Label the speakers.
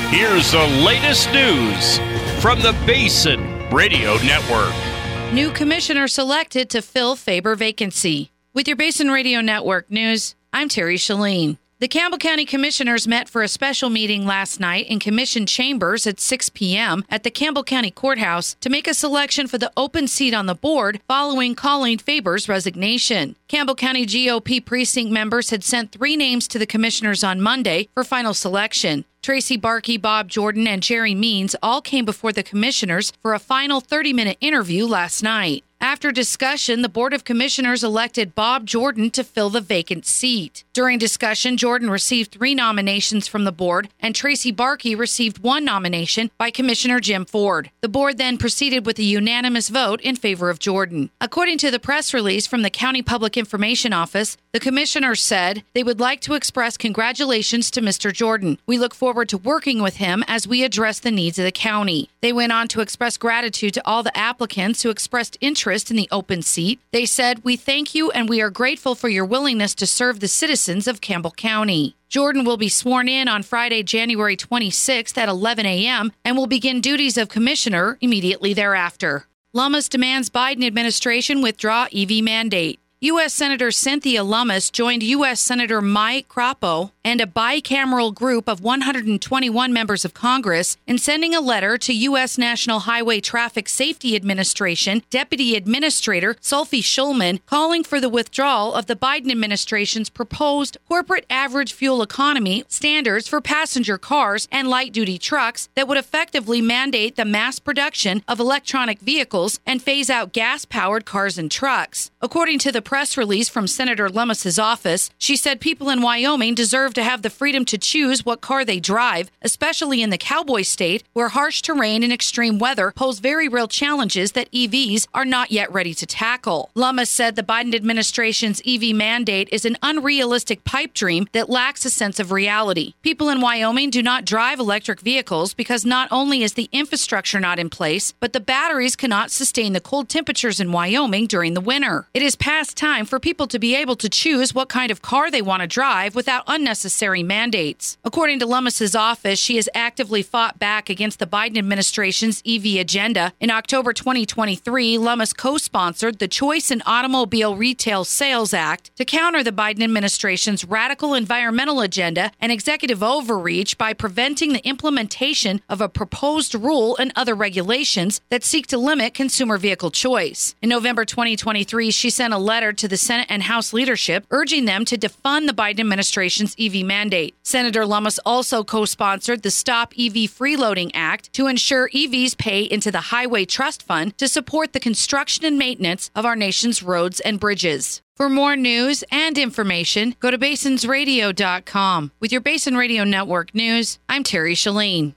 Speaker 1: Here's the latest news from the Basin Radio Network.
Speaker 2: New commissioner selected to fill Faber vacancy. With your Basin Radio Network news, I'm Terry Shalene. The Campbell County Commissioners met for a special meeting last night in Commission Chambers at 6 p.m. at the Campbell County Courthouse to make a selection for the open seat on the board following Colleen Faber's resignation. Campbell County GOP precinct members had sent 3 names to the commissioners on Monday for final selection. Tracy Barkey, Bob Jordan, and Jerry Means all came before the commissioners for a final 30-minute interview last night. After discussion, the Board of Commissioners elected Bob Jordan to fill the vacant seat. During discussion, Jordan received 3 nominations from the board, and Tracy Barkey received 1 nomination by Commissioner Jim Ford. The board then proceeded with a unanimous vote in favor of Jordan. According to the press release from the County Public Information Office, the commissioners said they would like to express congratulations to Mr. Jordan. We look forward to working with him as we address the needs of the county. They went on to express gratitude to all the applicants who expressed interest in the open seat. They said, "We thank you and we are grateful for your willingness to serve the citizens of Campbell County." Jordan will be sworn in on Friday, January 26th at 11 a.m. and will begin duties of commissioner immediately thereafter. Lummis demands Biden administration withdraw EV mandate. U.S. Senator Cynthia Lummis joined U.S. Senator Mike Crapo and a bicameral group of 121 members of Congress in sending a letter to U.S. National Highway Traffic Safety Administration Deputy Administrator Sulfi Shulman calling for the withdrawal of the Biden administration's proposed corporate average fuel economy standards for passenger cars and light-duty trucks that would effectively mandate the mass production of electronic vehicles and phase out gas-powered cars and trucks. According to the press release from Senator Lummis's office, she said people in Wyoming deserve to have the freedom to choose what car they drive, especially in the cowboy state where harsh terrain and extreme weather pose very real challenges that EVs are not yet ready to tackle. Lummis said the Biden administration's EV mandate is an unrealistic pipe dream that lacks a sense of reality. People in Wyoming do not drive electric vehicles because not only is the infrastructure not in place, but the batteries cannot sustain the cold temperatures in Wyoming during the winter. It is past time for people to be able to choose what kind of car they want to drive without unnecessary mandates. According to Lummis's office, she has actively fought back against the Biden administration's EV agenda. In October 2023, Lummis co-sponsored the Choice in Automobile Retail Sales Act to counter the Biden administration's radical environmental agenda and executive overreach by preventing the implementation of a proposed rule and other regulations that seek to limit consumer vehicle choice. In November 2023, she sent a letter to the Senate and House leadership urging them to defund the Biden administration's EV mandate. Senator Lummis also co-sponsored the Stop EV Freeloading Act to ensure EVs pay into the Highway Trust Fund to support the construction and maintenance of our nation's roads and bridges. For more news and information, go to basinsradio.com. With your Basin Radio Network news, I'm Terry Shalene.